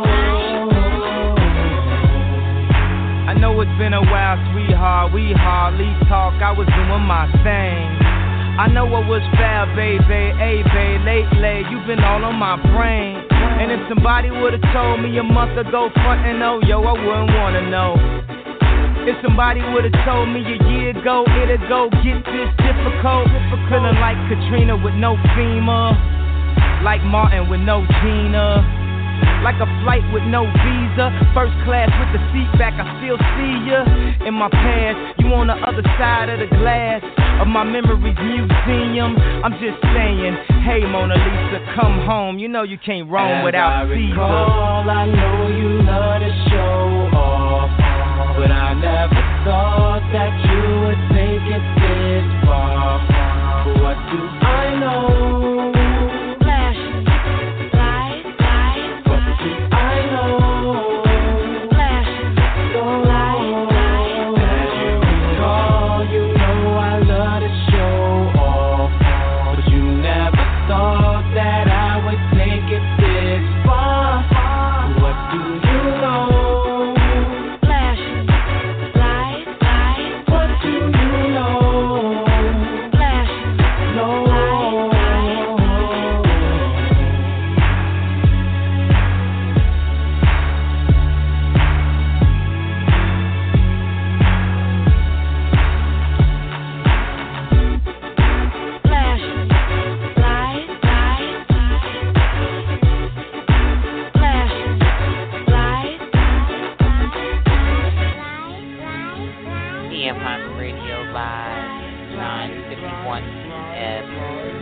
light. I know it's been a while, sweetheart. We hardly talk. I was doing my thing. I know what was fair, baby. Hey, babe, lately you've been all on my brain. And if somebody would've told me a month ago, front and oh, yo, I wouldn't wanna know. If somebody would've told me a year ago, it'd go get this difficult. Feeling like Katrina with no FEMA, like Martin with no Gina, like a flight with no visa. First class with the seat back, I still see ya. In my past, you on the other side of the glass of my memories museum. I'm just saying, hey Mona Lisa, come home. You know you can't roam As without I Caesar. recall, I know you love to show off, but I never thought that you would take it this far. What do I know? Flash, light, light. What do I know? Flash, light, light. As you recall, you know I love to show off, but you never thought that I would take it this far. What do you know?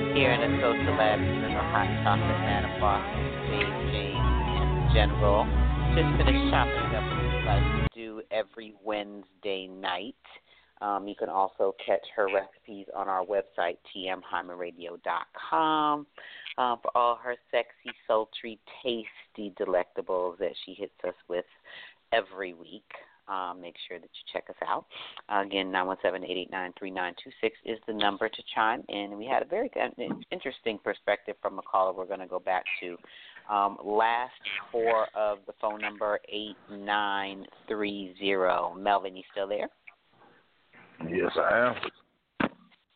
Social Lab, the Hot Chocolate Man of Boston, Dave James, and General. just finished chopping up like we do every Wednesday night. Um, you can also catch her recipes on our website, t m hyman radio dot com, um, for all her sexy, sultry, tasty delectables that she hits us with every week. Um, make sure that you check us out. Uh, again, nine one seven, eight eight nine, three nine two six is the number to chime in. We had a very interesting perspective from a caller we're going to go back to. Um, last four of the phone number, eight nine three zero. Melvin, you still there? Yes, I am.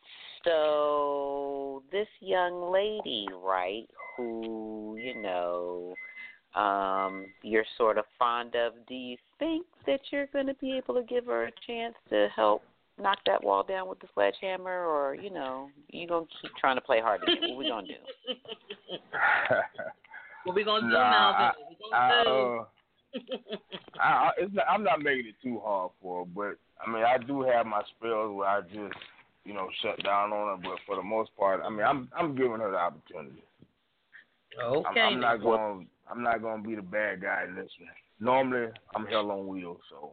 So this young lady, right, who, you know, um, you're sort of fond of, do you think that you're going to be able to give her a chance to help knock that wall down with the sledgehammer, or, you know, you going to keep trying to play hard to get? What we going to do? What we going to do, nah, Melvin? I, What we going to do? I, uh, I, I, it's not, I'm not making it too hard for her, but I mean, I do have my spells where I just, you know, shut down on her. But for the most part, I mean, I'm I'm giving her the opportunity. Okay. I'm, I'm not going. I'm not going to be the bad guy in this one. Normally, I'm hell on wheels, so.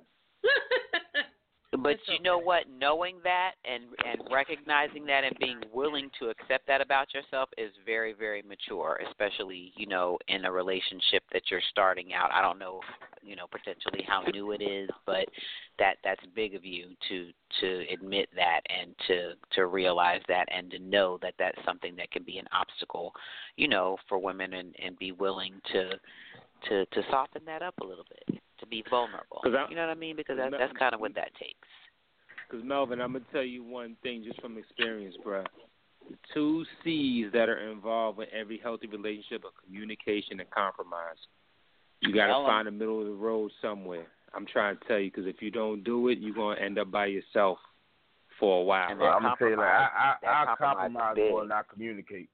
But you know what? Knowing that and and recognizing that and being willing to accept that about yourself is very, very mature, especially, you know, in a relationship that you're starting out. I don't know, you know, potentially how new it is, but that that's big of you to to admit that and to to realize that and to know that that's something that can be an obstacle, you know, for women, and, and be willing to to to soften that up a little bit. To be vulnerable, I, you know what I mean? Because that, that's kind of what that takes. Because, Melvin, I'm going to tell you one thing just from experience, bro. The two C's that are involved in every healthy relationship are communication and compromise. You got to find the middle of the road somewhere. I'm trying to tell you, because if you don't do it, you're going to end up by yourself for a while. And I'm going to tell you, like, I, I, I compromise more than I communicate.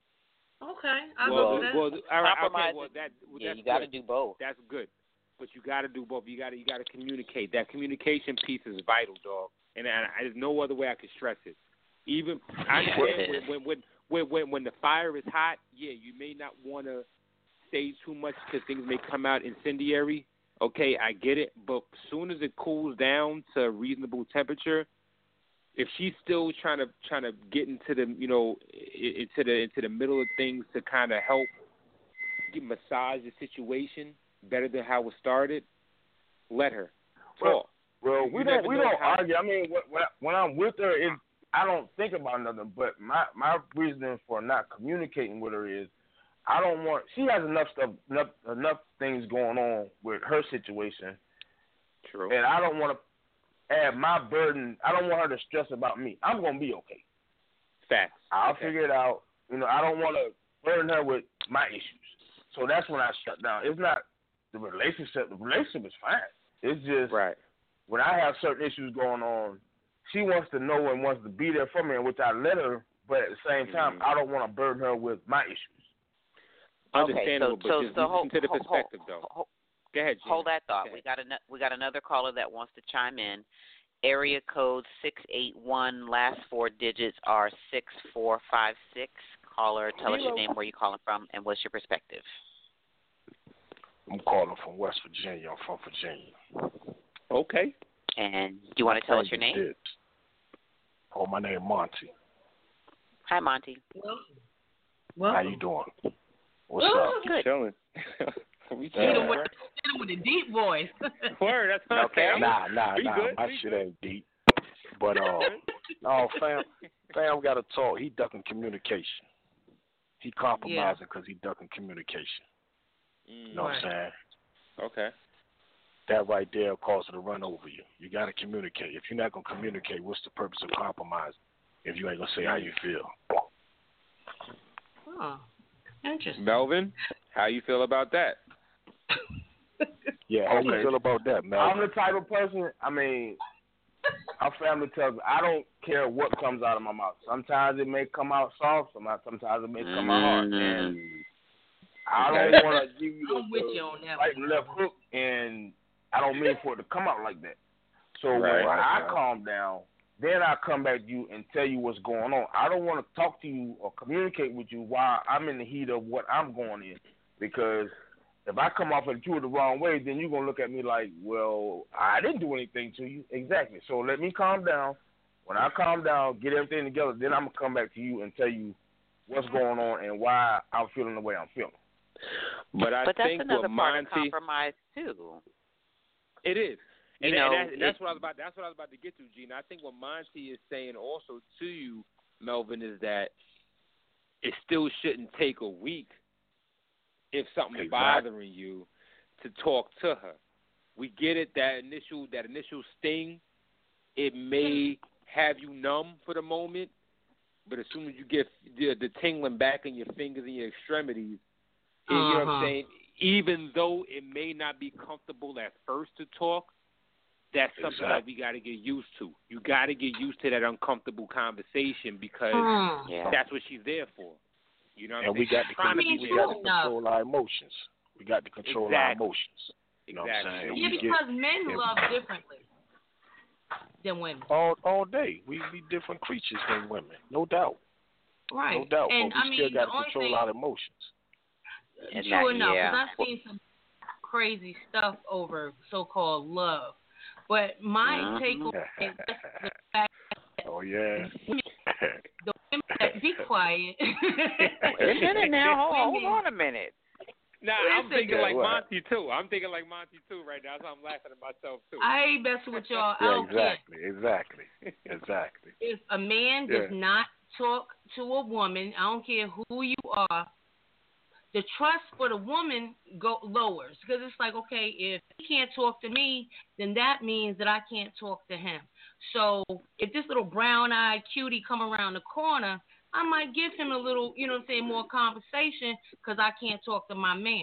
Okay, I well, love that. Well, all right, compromise. Okay, well, that, well, yeah, that's you got to good. do both. That's good. But you got to do both. You got to you got to communicate. That communication piece is vital, dog. And, and I, there's no other way I can stress it. Even I understand when when, when when when the fire is hot, yeah, you may not want to say too much because things may come out incendiary. Okay, I get it. But as soon as it cools down to a reasonable temperature, if she's still trying to trying to get into the you know into the into the middle of things to kind of help get massage the situation better than how it started, let her talk. Well, well You we never don't we know don't how- argue. I mean, when I, when I'm with her, it, I don't think about nothing. But my my reasoning for not communicating with her is, I don't want. She has enough stuff, enough enough things going on with her situation. True. And I don't want to add my burden. I don't want her to stress about me. I'm gonna be okay. Facts. I'll okay. figure it out. You know, I don't want to burden her with my issues. So that's when I shut down. It's not the relationship. The relationship is fine. It's just right. when I have certain issues going on, she wants to know and wants to be there for me, which I let her. But at the same time, mm-hmm. I don't want to burden her with my issues. Understandable, okay, so, but so, just so listen hold, to the hold, perspective, hold, though. Hold, Go ahead, Gene. Hold that thought. We got an, we got another caller that wants to chime in. Area code six eight one. Last four digits are six four five six. Caller, tell us your name, where you calling from, and what's your perspective. I'm calling from West Virginia. I'm from Virginia. Okay. And do you want to tell us your name? Did. Oh, my name Monty. Hi, Monty. Well, well, how you doing? What's well, up? Good. Chilling. we hit him with, with a deep voice. Word, that's what okay. I'm saying. Nah, nah, We nah. good? My We shit good? ain't deep. But uh, no, fam, fam got to talk. He ducking communication. He compromising because he ducking communication. Mm, you know right. what I'm saying? Okay. That right there will cause it to run over you. You got to communicate. If you're not going to communicate, what's the purpose of compromising if you ain't going to say how you feel? Oh, interesting. Melvin, how you feel about that? Yeah, how you feel about that, man? I'm the type of person, I mean, our family tells me, I don't care what comes out of my mouth. Sometimes it may come out soft, sometimes it may come out hard. And I Okay. don't want to give you I'm with you on the that right one. and left hook, and I don't mean for it to come out like that. So Right. when Right, I right. calm down, then I come back to you and tell you what's going on. I don't want to talk to you or communicate with you while I'm in the heat of what I'm going in, because if I come off at you the wrong way, then you're gonna look at me like, well, I didn't do anything to you. Exactly. So let me calm down. When I calm down, get everything together, then I'm gonna come back to you and tell you what's going on and why I'm feeling the way I'm feeling. But I but that's think another what part Monty, of compromise too. It is. And, you know, and, that, and that's it, what I was about. That's what I was about to get to, Gene. I think what Monty is saying also to you, Melvin, is that it still shouldn't take a week if something's Exactly. bothering you to talk to her. We get it. That initial that initial sting, it may have you numb for the moment, but as soon as you get the, the tingling back in your fingers and your extremities, uh-huh. you know what I'm saying? Even though it may not be comfortable at first to talk, that's something exactly. that we got to get used to. You got to get used to that uncomfortable conversation because hmm. yeah. that's what she's there for. You know what and I'm we saying? got to, con- we got to control our emotions. We got to control exactly. our emotions. You know exactly. what I'm saying? Yeah, we because get, men yeah, love differently than women. All all day. We be different creatures than women, no doubt. Right. No doubt. And but we I still mean, got the to only control thing, our emotions. And true that, enough, yeah. because I've seen some crazy stuff over so-called love. But my mm-hmm. take on it is the fact that oh yeah. the women that be quiet. Wait a minute now. Hold, hold on a minute. Nah, I'm thinking like what? Monty too. I'm thinking like Monty too right now, so I'm laughing at myself too. I ain't messing with y'all. I Yeah, don't exactly, care. exactly, exactly. If a man Yeah. does not talk to a woman, I don't care who you are, the trust for the woman go lowers because it's like, okay, if he can't talk to me, then that means that I can't talk to him. So if this little brown-eyed cutie come around the corner, I might give him a little, you know what I'm saying, more conversation because I can't talk to my man.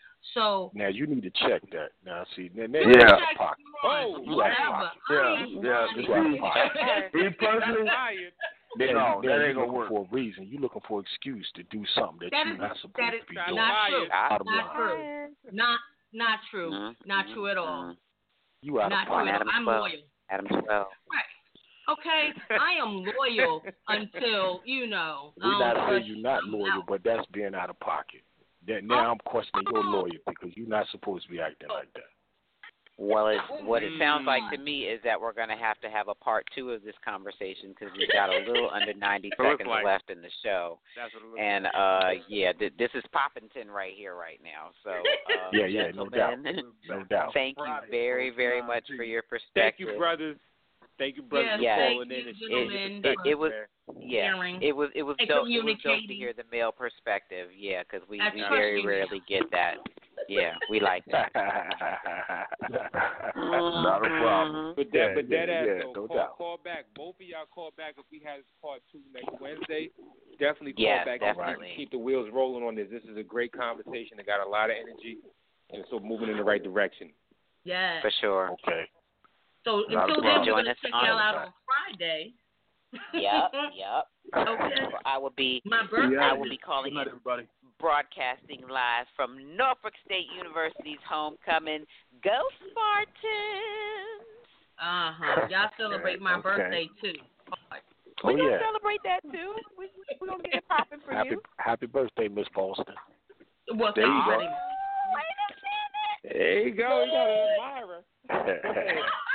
So now you need to check that. Now see, now, now you you check out of pocket. Oh, You out of whatever. pocket. I Yeah, ain't yeah. funny. You out of pocket. Me personally, Then, no, then that you're ain't gonna looking work. for a reason. You're looking for an excuse to do something that, That you're is- not supposed that is to be not doing. true. Bottom Not line. true. Not not true. Mm-hmm. Not true at all. You out Not of true pocket. at all. I'm twelve. loyal. Adam twelve. Right. Okay, I am loyal until, you know. We're I not don't saying trust you're not you. loyal, I'm out. but that's being out of pocket. That now I'm questioning your loyalty because you're not supposed to be acting like that. Well, it, what it sounds like to me is that we're going to have to have a part two of this conversation because we've got a little under ninety seconds like. left in the show. That's what it looks And, like. uh, yeah, th- this is Poppington right here right now. So, uh, Yeah, yeah, no doubt. gentlemen, No doubt. thank you very, very much for your Thank perspective. you, brothers. Thank you, brothers, Yes, for Yes. calling thank in and you, sharing gentlemen, your It, it was, perspective. yeah, Sharing it was, it was and dope. It was dope to communicating. hear the male perspective. Yeah, because we, I we trust very you. rarely get that. Yeah, we like that. Not a problem. But that, Yeah, but that yeah, ass yeah, though, no call, doubt. call back. Both of y'all call back if we have part two next Wednesday. Definitely call Yes, back. definitely. Keep the wheels rolling on this. This is a great conversation. It got a lot of energy, and so moving in the right direction. Yes. For sure. Okay. So Not a until then, problem. we're Join going to us check on y'all out the- on Friday. Yep, yep. Okay. I will be. My birthday. I will be calling Good night, in, everybody. broadcasting live from Norfolk State University's homecoming. Go Spartans! Uh huh. Y'all celebrate my Okay. birthday too. Oh We're gonna yeah. celebrate that too. We, we're gonna get it popping for Happy you. Happy birthday, Miss Paulson. Well, There thank you you go. very much. There you go. You got an admirer.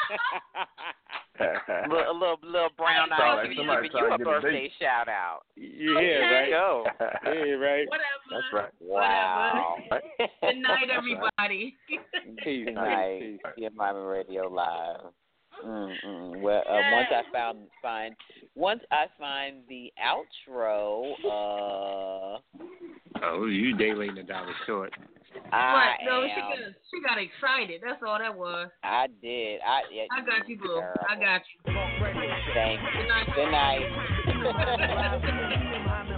A little, a little, little brown Sound eyed like cutie somebody giving you trying a to get a birthday date. shout out. Yeah, Okay. right. Go. Yeah, right. Whatever. That's right. Wow. Good night, everybody. Peace, Good night. peace. Yeah, Mama Radio Live. Mm-mm. Well, uh, once I found find once I find the outro, uh, Oh, you daylighting it down short. I What? No, am. she got she got excited. That's all that was. I did. I yeah, I got you, boo. I terrible. got you. Thank you. Good night. Good night.